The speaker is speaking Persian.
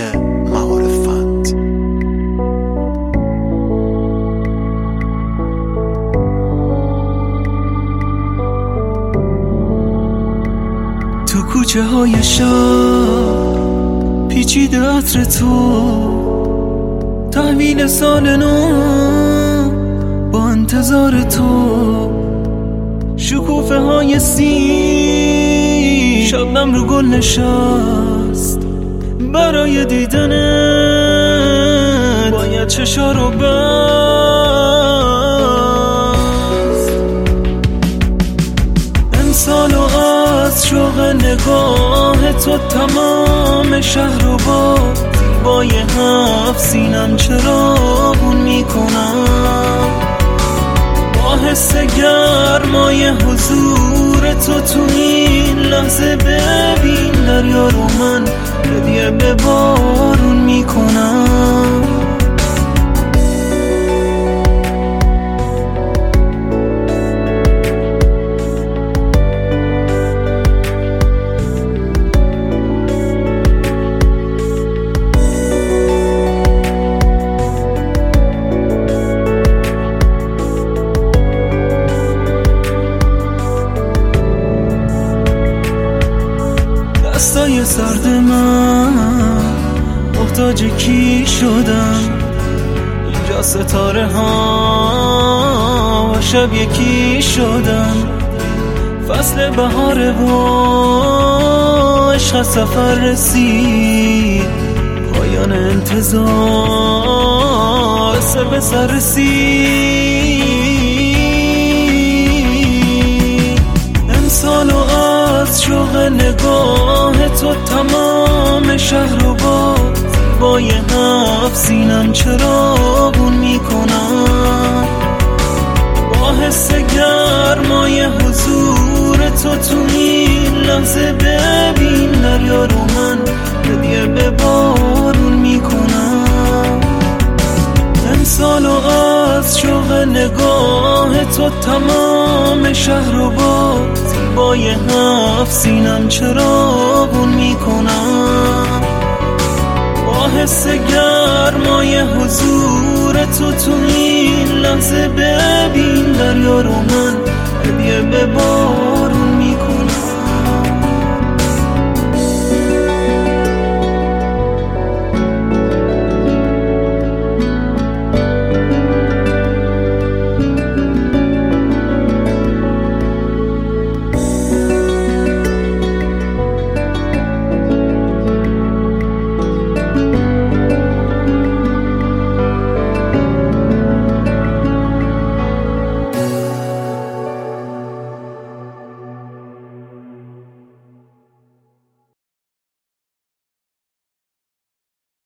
معارفت. تو کوچه های شهر پیچیده عطر تو، تحویل سال نو با انتظار تو، شکوفه های سیر شبنم رو گل نشست، برای دیدنت باید چشا رو بست. امسال و از شوق نگاه تو تمام شهر رو با یه هفت سینم چراغون میکنم، با حس گرمای حضور تو این لحظه ببین دریا رو من هدیه به بارون میکنم. دستای سرد من محتاج کی شدن، اینجا ستاره ها شب یکی شدن، فصل بهاره و عشق سفر رسید، پایان انتظار سر به سر رسید. امسال و از شوق نگاه تو تمام شهر رو با یه هفت سینم چراغون میکنم، با حس گرمای حضور تو این لحظه ببین دریا رو من هدیه به بارون میکنم. امسال و از شوق نگاه تو تمام شهر رو با یه هفت سینم چراغون میکنم، با حس گرمای حضور تو این لحظه ببین دریا رو من هدیه به بارون